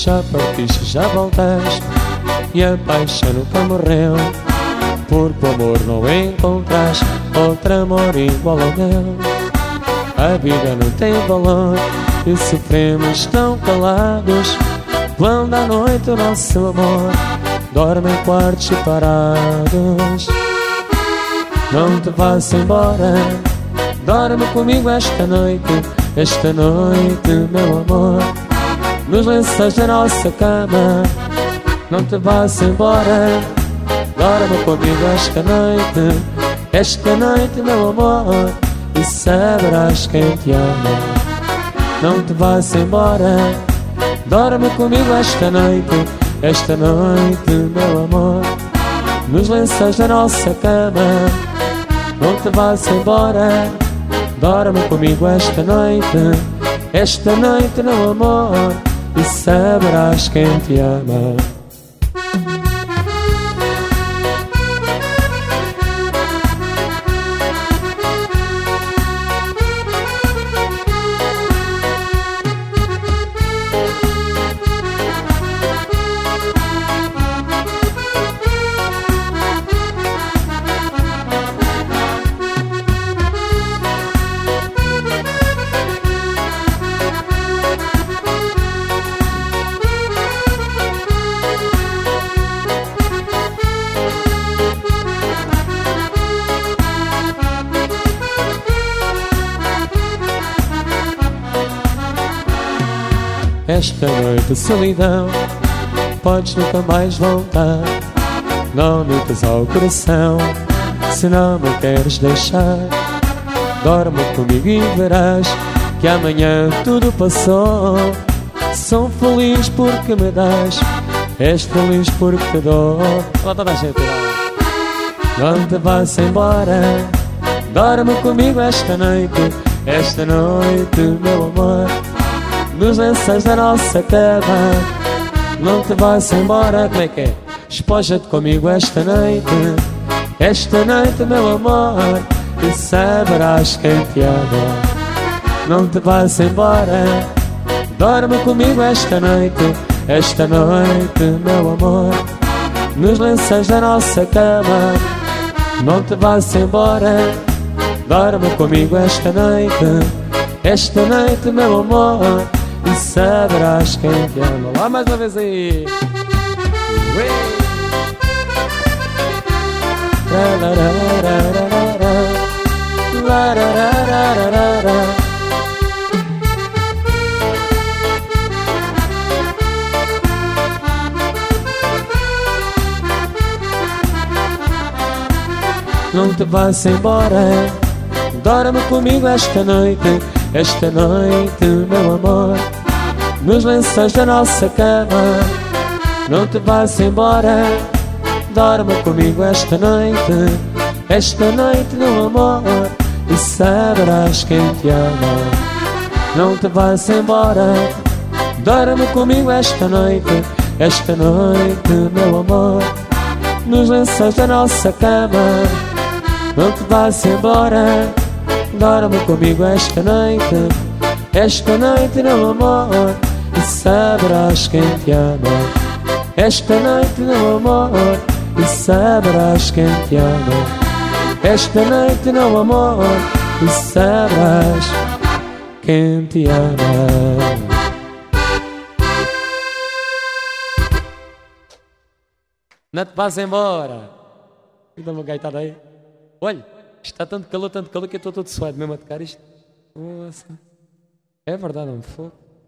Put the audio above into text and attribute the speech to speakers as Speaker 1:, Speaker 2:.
Speaker 1: já partiste, já voltaste, e a paixão nunca morreu, porque o amor não encontraste outro amor igual ao meu. A vida não tem valor e sofremos tão calados, quando à noite o nosso amor dorme em quartos separados. Não te vás embora, dorme comigo esta noite, meu amor, nos lençóis da nossa cama. Não te vás embora, dorme comigo esta noite, meu amor, e saberás quem te ama. Não te vás embora, dorme comigo esta noite, meu amor, nos lençóis da nossa cama. Não te vás embora, dorme comigo esta noite, meu amor, e saberás quem te ama. Esta noite, solidão, podes nunca mais voltar. Não mintas ao coração, se não me queres deixar. Dorme comigo e verás que amanhã tudo passou. Sou feliz porque me dás, és feliz porque te dou. Olá toda a gente lá. Não te vás embora, dorme comigo esta noite, meu amor, nos lençóis da nossa cama. Não te vás embora, como é que é? Espoja-te comigo esta noite, meu amor, e saberás quem te ama. Não te vás embora, dorme comigo esta noite, meu amor, nos lençóis da nossa cama. Não te vás embora, dorme comigo esta noite, meu amor, e saberás quem te ama. Lá mais uma vez aí. Não te vás embora, dorme comigo esta noite, meu amor, nos lençóis da nossa cama. Não te vás embora, dorme comigo esta noite, meu amor, e saberás quem te ama. Não te vás embora, dorme comigo esta noite, meu amor, nos lençóis da nossa cama. Não te vás embora, dorme comigo esta noite, meu amor, e saberás quem te ama. Esta noite, meu amor, e saberás quem te ama. Esta noite, meu amor, e saberás quem te ama. Não te vás embora. Dá uma gaitada aí. Olha, está tanto calor que eu estou todo suado mesmo a tocar isto. Nossa. É verdade, não me fogo.